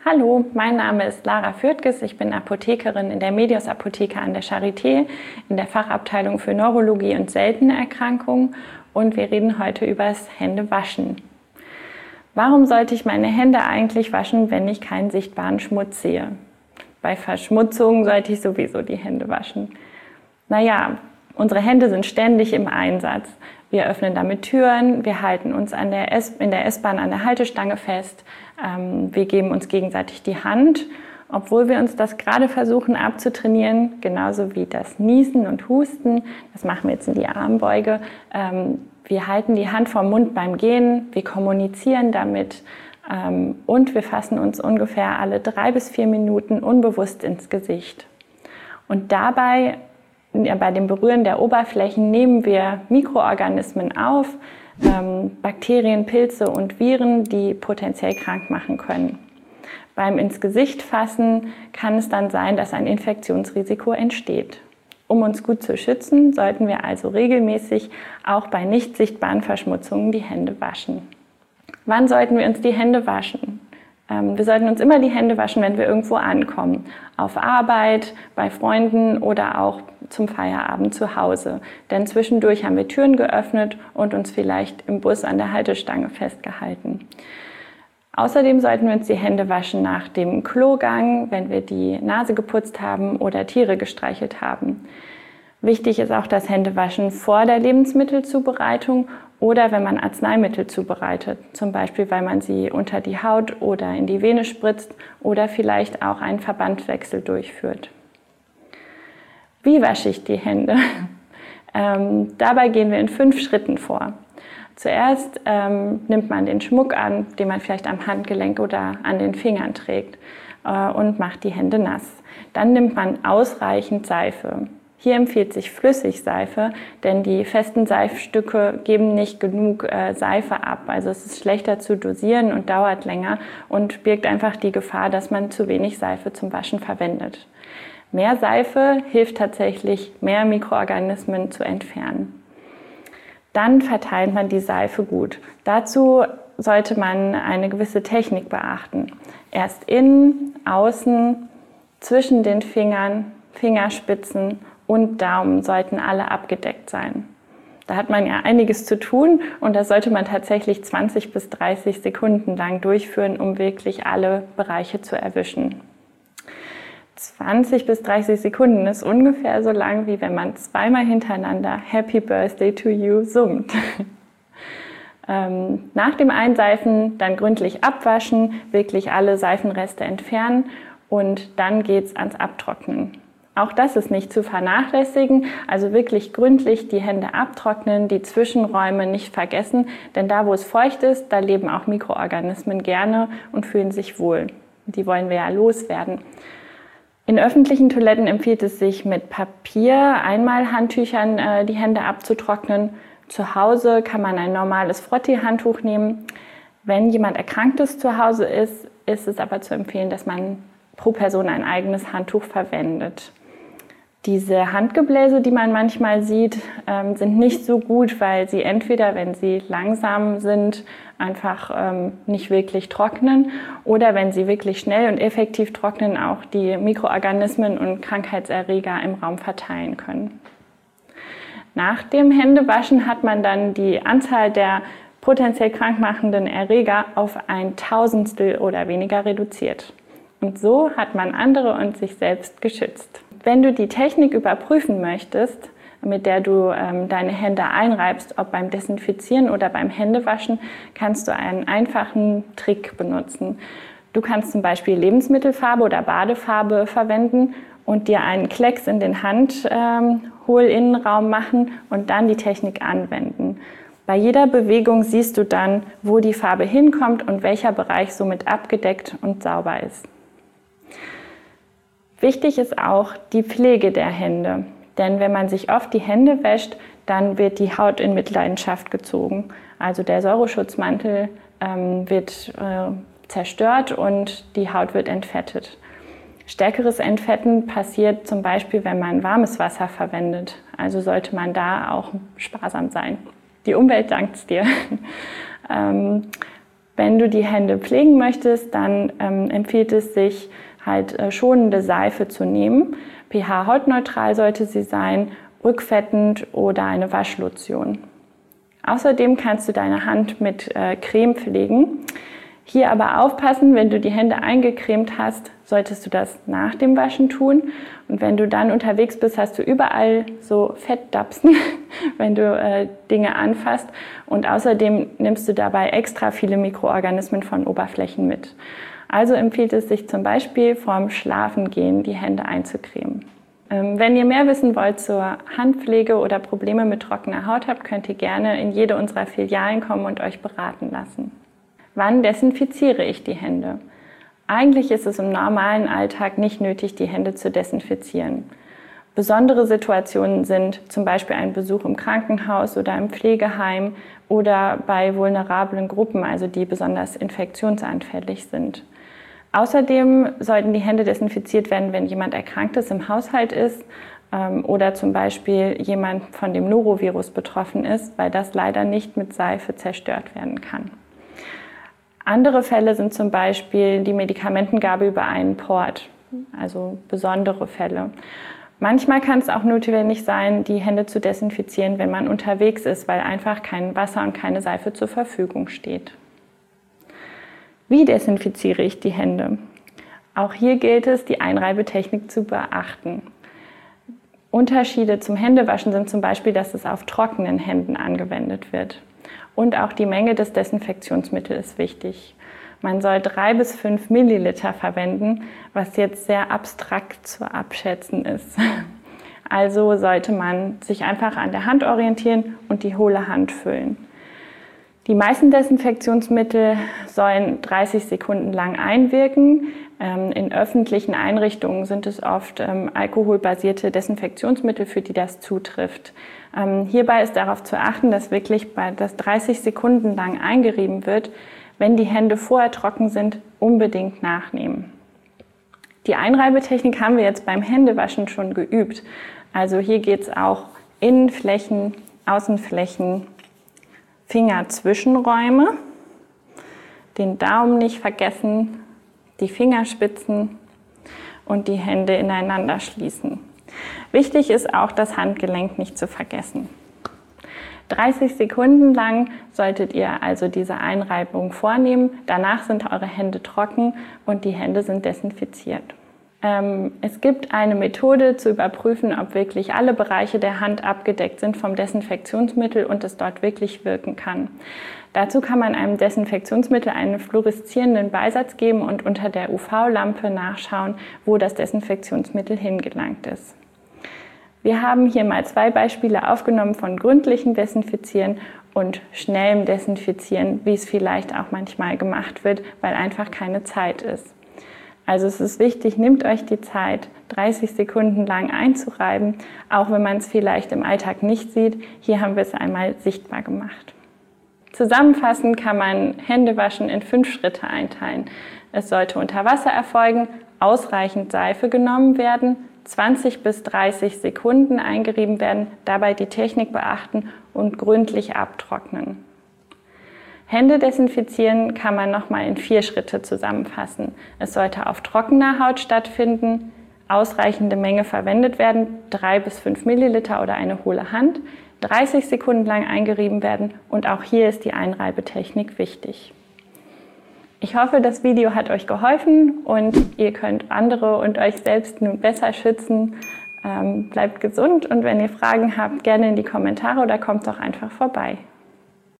Hallo, mein Name ist Lara Fürtges, ich bin Apothekerin in der Medios Apotheke an der Charité in der Fachabteilung für Neurologie und seltene Erkrankungen und wir reden heute über das Händewaschen. Warum sollte ich meine Hände eigentlich waschen, wenn ich keinen sichtbaren Schmutz sehe? Bei Verschmutzung sollte ich sowieso die Hände waschen. Naja, unsere Hände sind ständig im Einsatz. Wir öffnen damit Türen, wir halten uns in der S-Bahn an der Haltestange fest, wir geben uns gegenseitig die Hand, obwohl wir uns das gerade versuchen abzutrainieren, genauso wie das Niesen und Husten, das machen wir jetzt in die Armbeuge. Wir halten die Hand vom Mund beim Gehen, wir kommunizieren damit und wir fassen uns ungefähr alle 3 bis 4 Minuten unbewusst ins Gesicht. Und dabei, bei dem Berühren der Oberflächen, nehmen wir Mikroorganismen auf, Bakterien, Pilze und Viren, die potenziell krank machen können. Beim ins Gesicht fassen kann es dann sein, dass ein Infektionsrisiko entsteht. Um uns gut zu schützen, sollten wir also regelmäßig auch bei nicht sichtbaren Verschmutzungen die Hände waschen. Wann sollten wir uns die Hände waschen? Wir sollten uns immer die Hände waschen, wenn wir irgendwo ankommen. Auf Arbeit, bei Freunden oder auch zum Feierabend zu Hause. Denn zwischendurch haben wir Türen geöffnet und uns vielleicht im Bus an der Haltestange festgehalten. Außerdem sollten wir uns die Hände waschen nach dem Klogang, wenn wir die Nase geputzt haben oder Tiere gestreichelt haben. Wichtig ist auch das Händewaschen vor der Lebensmittelzubereitung oder wenn man Arzneimittel zubereitet, zum Beispiel weil man sie unter die Haut oder in die Vene spritzt oder vielleicht auch einen Verbandwechsel durchführt. Wie wasche ich die Hände? Dabei gehen wir in 5 Schritten vor. Zuerst nimmt man den Schmuck an, den man vielleicht am Handgelenk oder an den Fingern trägt und macht die Hände nass. Dann nimmt man ausreichend Seife. Hier empfiehlt sich Flüssigseife, denn die festen Seifstücke geben nicht genug Seife ab. Also es ist schlechter zu dosieren und dauert länger und birgt einfach die Gefahr, dass man zu wenig Seife zum Waschen verwendet. Mehr Seife hilft tatsächlich, mehr Mikroorganismen zu entfernen. Dann verteilt man die Seife gut. Dazu sollte man eine gewisse Technik beachten. Erst innen, außen, zwischen den Fingern, Fingerspitzen und Daumen sollten alle abgedeckt sein. Da hat man ja einiges zu tun und das sollte man tatsächlich 20 bis 30 Sekunden lang durchführen, um wirklich alle Bereiche zu erwischen. 20 bis 30 Sekunden ist ungefähr so lang, wie wenn man zweimal hintereinander Happy Birthday to you summt. Nach dem Einseifen dann gründlich abwaschen, wirklich alle Seifenreste entfernen und dann geht's ans Abtrocknen. Auch das ist nicht zu vernachlässigen, also wirklich gründlich die Hände abtrocknen, die Zwischenräume nicht vergessen, denn da, wo es feucht ist, da leben auch Mikroorganismen gerne und fühlen sich wohl. Die wollen wir ja loswerden. In öffentlichen Toiletten empfiehlt es sich, mit Papier-Einmalhandtüchern die Hände abzutrocknen. Zu Hause kann man ein normales Frottee-Handtuch nehmen. Wenn jemand Erkranktes zu Hause ist, ist es aber zu empfehlen, dass man pro Person ein eigenes Handtuch verwendet. Diese Handgebläse, die man manchmal sieht, sind nicht so gut, weil sie entweder, wenn sie langsam sind, einfach nicht wirklich trocknen oder wenn sie wirklich schnell und effektiv trocknen, auch die Mikroorganismen und Krankheitserreger im Raum verteilen können. Nach dem Händewaschen hat man dann die Anzahl der potenziell krankmachenden Erreger auf 1/1000 oder weniger reduziert. Und so hat man andere und sich selbst geschützt. Wenn du die Technik überprüfen möchtest, mit der du deine Hände einreibst, ob beim Desinfizieren oder beim Händewaschen, kannst du einen einfachen Trick benutzen. Du kannst zum Beispiel Lebensmittelfarbe oder Badefarbe verwenden und dir einen Klecks in den Handhohlinnenraum machen und dann die Technik anwenden. Bei jeder Bewegung siehst du dann, wo die Farbe hinkommt und welcher Bereich somit abgedeckt und sauber ist. Wichtig ist auch die Pflege der Hände, denn wenn man sich oft die Hände wäscht, dann wird die Haut in Mitleidenschaft gezogen. Also der Säureschutzmantel wird zerstört und die Haut wird entfettet. Stärkeres Entfetten passiert zum Beispiel, wenn man warmes Wasser verwendet. Also sollte man da auch sparsam sein. Die Umwelt dankt's dir. Wenn du die Hände pflegen möchtest, dann empfiehlt es sich, halt schonende Seife zu nehmen. pH-hautneutral sollte sie sein, rückfettend oder eine Waschlotion. Außerdem kannst du deine Hand mit Creme pflegen. Hier aber aufpassen, wenn du die Hände eingecremt hast, solltest du das nach dem Waschen tun. Und wenn du dann unterwegs bist, hast du überall so Fettdapsen, wenn du Dinge anfasst. Und außerdem nimmst du dabei extra viele Mikroorganismen von Oberflächen mit. Also empfiehlt es sich zum Beispiel vorm Schlafengehen die Hände einzucremen. Wenn ihr mehr wissen wollt zur Handpflege oder Probleme mit trockener Haut habt, könnt ihr gerne in jede unserer Filialen kommen und euch beraten lassen. Wann desinfiziere ich die Hände? Eigentlich ist es im normalen Alltag nicht nötig, die Hände zu desinfizieren. Besondere Situationen sind zum Beispiel ein Besuch im Krankenhaus oder im Pflegeheim oder bei vulnerablen Gruppen, also die besonders infektionsanfällig sind. Außerdem sollten die Hände desinfiziert werden, wenn jemand Erkranktes im Haushalt ist oder zum Beispiel jemand von dem Norovirus betroffen ist, weil das leider nicht mit Seife zerstört werden kann. Andere Fälle sind zum Beispiel die Medikamentengabe über einen Port, also besondere Fälle. Manchmal kann es auch notwendig sein, die Hände zu desinfizieren, wenn man unterwegs ist, weil einfach kein Wasser und keine Seife zur Verfügung steht. Wie desinfiziere ich die Hände? Auch hier gilt es, die Einreibetechnik zu beachten. Unterschiede zum Händewaschen sind zum Beispiel, dass es auf trockenen Händen angewendet wird. Und auch die Menge des Desinfektionsmittels ist wichtig. Man soll 3 bis 5 Milliliter verwenden, was jetzt sehr abstrakt zu abschätzen ist. Also sollte man sich einfach an der Hand orientieren und die hohle Hand füllen. Die meisten Desinfektionsmittel sollen 30 Sekunden lang einwirken. In öffentlichen Einrichtungen sind es oft alkoholbasierte Desinfektionsmittel, für die das zutrifft. Hierbei ist darauf zu achten, dass wirklich das 30 Sekunden lang eingerieben wird. Wenn die Hände vorher trocken sind, unbedingt nachnehmen. Die Einreibetechnik haben wir jetzt beim Händewaschen schon geübt. Also hier geht es auch Innenflächen, Außenflächen, Fingerzwischenräume, den Daumen nicht vergessen, die Fingerspitzen und die Hände ineinander schließen. Wichtig ist auch, das Handgelenk nicht zu vergessen. 30 Sekunden lang solltet ihr also diese Einreibung vornehmen. Danach sind eure Hände trocken und die Hände sind desinfiziert. Es gibt eine Methode zu überprüfen, ob wirklich alle Bereiche der Hand abgedeckt sind vom Desinfektionsmittel und es dort wirklich wirken kann. Dazu kann man einem Desinfektionsmittel einen fluoreszierenden Beisatz geben und unter der UV-Lampe nachschauen, wo das Desinfektionsmittel hingelangt ist. Wir haben hier mal 2 Beispiele aufgenommen von gründlichem Desinfizieren und schnellem Desinfizieren, wie es vielleicht auch manchmal gemacht wird, weil einfach keine Zeit ist. Also es ist wichtig, nehmt euch die Zeit, 30 Sekunden lang einzureiben, auch wenn man es vielleicht im Alltag nicht sieht. Hier haben wir es einmal sichtbar gemacht. Zusammenfassend kann man Händewaschen in 5 Schritte einteilen. Es sollte unter Wasser erfolgen, ausreichend Seife genommen werden, 20 bis 30 Sekunden eingerieben werden, dabei die Technik beachten und gründlich abtrocknen. Hände desinfizieren kann man nochmal in 4 Schritte zusammenfassen. Es sollte auf trockener Haut stattfinden, ausreichende Menge verwendet werden, 3 bis 5 Milliliter oder eine hohle Hand, 30 Sekunden lang eingerieben werden und auch hier ist die Einreibetechnik wichtig. Ich hoffe, das Video hat euch geholfen und ihr könnt andere und euch selbst nun besser schützen. Bleibt gesund und wenn ihr Fragen habt, gerne in die Kommentare oder kommt doch einfach vorbei.